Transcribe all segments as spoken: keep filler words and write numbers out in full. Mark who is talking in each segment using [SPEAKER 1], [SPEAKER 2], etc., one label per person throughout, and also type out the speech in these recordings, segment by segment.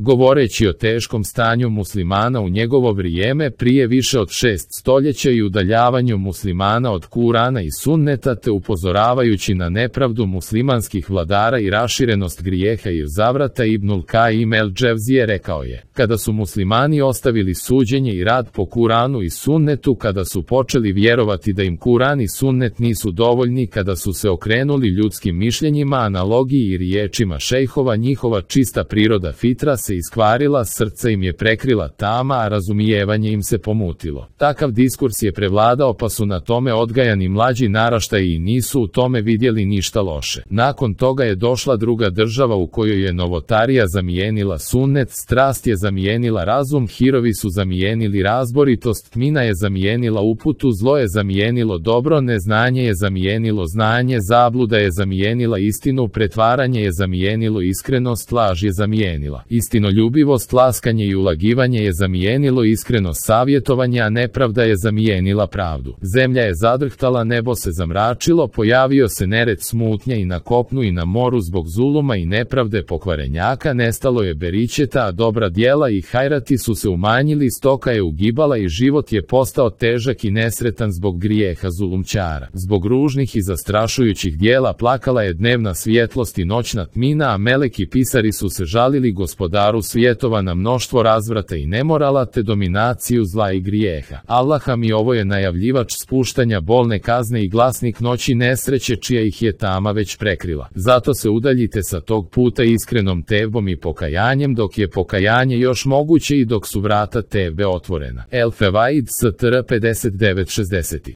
[SPEAKER 1] govoreći o teškom stanju muslimana u njegovo vrijeme prije više od šest stoljeća i udaljavanju muslimana od Kurana i Sunneta, te upozoravajući na nepravdu muslimanskih vladara i raširenost grijeha i zavrata, Ibnul Kaim el-Dževzije rekao je: kada su muslimani ostavili suđenje i rad po Kuranu i Sunnetu, kada su počeli vjerovati da im Kuran i Sunnet nisu dovoljni, kada su se okrenuli ljudskim mišljenjima, analogiji i riječima šejhova, njihova čista priroda fitra se iskvarila, srce im je prekrila tama, a razumijevanje im se pomutilo. Takav diskurs je prevladao, pa su na tome odgajani mlađi naraštaji i nisu u tome vidjeli ništa loše. Nakon toga je došla druga država u kojoj je novotarija zamijenila sunnet, strast je zamijenila razum, hirovi su zamijenili razboritost, tmina je zamijenila uputu, zlo je zamijenilo dobro, neznanje je zamijenilo znanje, zabluda je zamijenila istinu, pretvaranje je zamijenilo iskrenost, laž je zamijenila istinoljubivost, laskanje i ulagivanje je zamijenilo iskrenost, savjetovanje, a nepravda je zamijenila pravdu. Zemlja je zadrhtala, nebo se zamračilo, pojavio se nered smutnja i na kopnu i na moru zbog zuluma i nepravde pokvarenjaka, nestalo je beričeta, a dobra djela i hajrati su se umanjili, stoka je ugibala i život je postao težak i nesretan zbog grijeha zulumčara. Zbog ružnih i zastrašujućih djela plakala je dnevna svjetlost i noćna tmina, a meleki pisari su se žalili gospodaru svjetova na mnoštvo razvrata i nemorala te dominaciju zla i grijeha. Allah mi ovo je najavljivač spuštanja bolne kazne i glasnik noći nesreće čija ih je tama već prekrila. Zato se udaljite sa tog puta iskrenom tevbom i pokajanjem dok je pokajanje još moguće i dok su vrata tevbe otvorena. El Fevaid S T R pedeset devet šezdeset.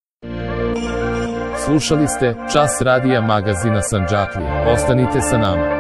[SPEAKER 1] Slušali ste Čas radija magazina Sandžaklija. Ostanite sa nama.